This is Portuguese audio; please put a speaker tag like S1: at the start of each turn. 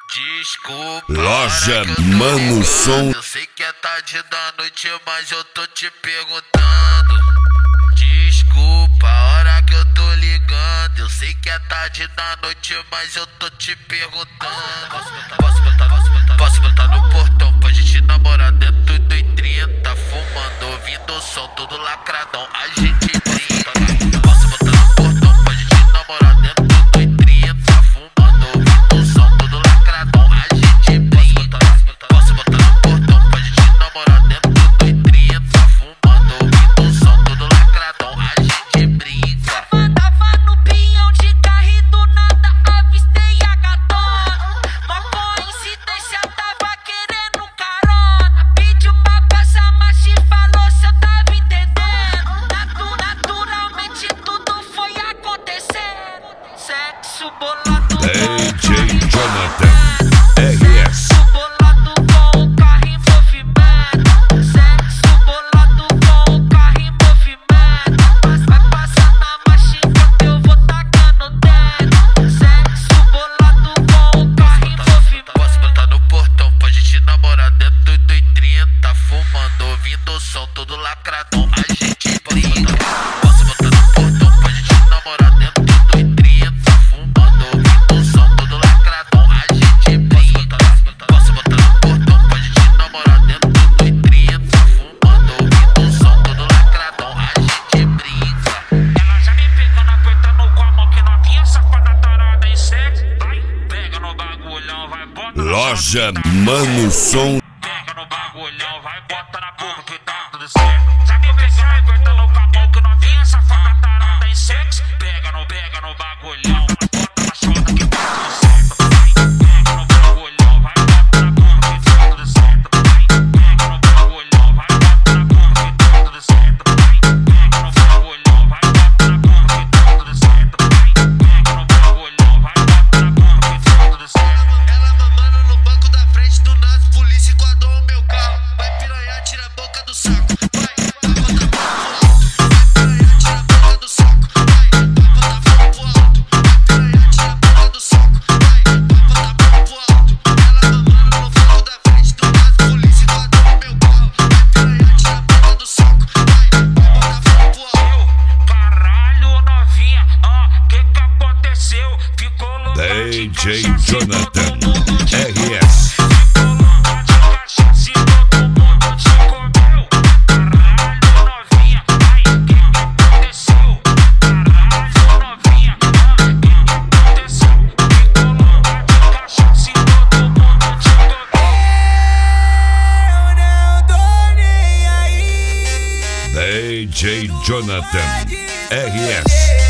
S1: Desculpa,
S2: Loja Mano Som.
S1: Eu sei que é tarde da noite, mas eu tô te perguntando. Desculpa a hora que eu tô ligando. Eu sei que é tarde da noite, mas eu tô te perguntando. Posso botar no portão pra gente namorar dentro do 30, fumando, ouvindo o som todo lacradão, a gente brinca. Posso botar no portão pra gente namorar dentro do 30, fumando, ouvindo o som todo lacradão, a gente brinca. Posso botar no portão pra gente namorar dentro do 30, fumando, ouvindo o som todo lacradão, a gente brinca.
S3: Tava no pinhão de carro e do nada avistei a gatona. Uma coincidência, tava querendo carona. Pediu pra passar, mas te falou se eu tava entendendo. Naturalmente tudo foi acontecendo. Sexo bolado
S2: DJ Jonathan RS.
S3: Sexo bolado com o carro em movimento. Sexo bolado com o carro em movimento. Vai passar na machinha que eu vou tacando dentro. Sexo bolado com o carro em movimento.
S1: Posso botar no portão pra gente namorar dentro do 30, fumando, ouvindo o som todo lacradão, a gente brinca. Posso botar no portão pra gente namorar dentro do 30, fumando, ouvindo o som todo lacradão, a gente brinca. Posso botar no portão pra gente namorar dentro do 30, fumando, ouvindo o som todo lacradão, a gente brinca.
S4: Ela já me pegando, apertando com a mão que novinha, safada tarada em sexo. Vai, pega no bagulhão, vai, bota na
S2: Loja
S4: boca que tá
S2: Mano Som.
S4: pega no bagulhão, vai, bota na boca que tá tudo certo. Já me pegando, apertando com a mão que novinha, safada tarada em sexo. Pega no bagulhão, bota na chota que tá tudo certo. Vai, pega no bagulhão, vai, bota na boca que tá tudo certo. Vai, pega no bagulhão, vai, bota na boca que tá tudo certo. Vai, pega no bagulhão, vai, bota na boca que tá tudo certo. Vai, pega no bagulhão, vai, bota na boca que tá tudo certo.
S1: Ela mamando no banco da frente do nada, polícia enquadrou o meu carro. Vai piranhar, tira a boca do saco. Vai, tapa da boca pro alto. Vai piranhar, tira a boca do saco. Vai, tapa da boca pro alto. Vai piranhar, tira a boca do saco. Vai, tapa da boca pro alto. Ela mamando no banco da frente do nada, polícia enquadrou o meu carro. Vai piranhar, tira a boca do saco. Vai, tapa da boca pro alto.
S4: Caralho, novinha, que aconteceu? Ficou louca de
S2: DJ
S4: cachaça,
S2: Jonathan
S4: todo mundo te
S2: RS.
S4: ficou louca de cachaça, todo mundo te comeu. Caralho, novinha, ai, que aconteceu? Caralho, novinha, que aconteceu? Ficou louca de cachaça, todo mundo te comeu.
S3: Eu não tô nem aí.
S2: DJ Jonathan RS.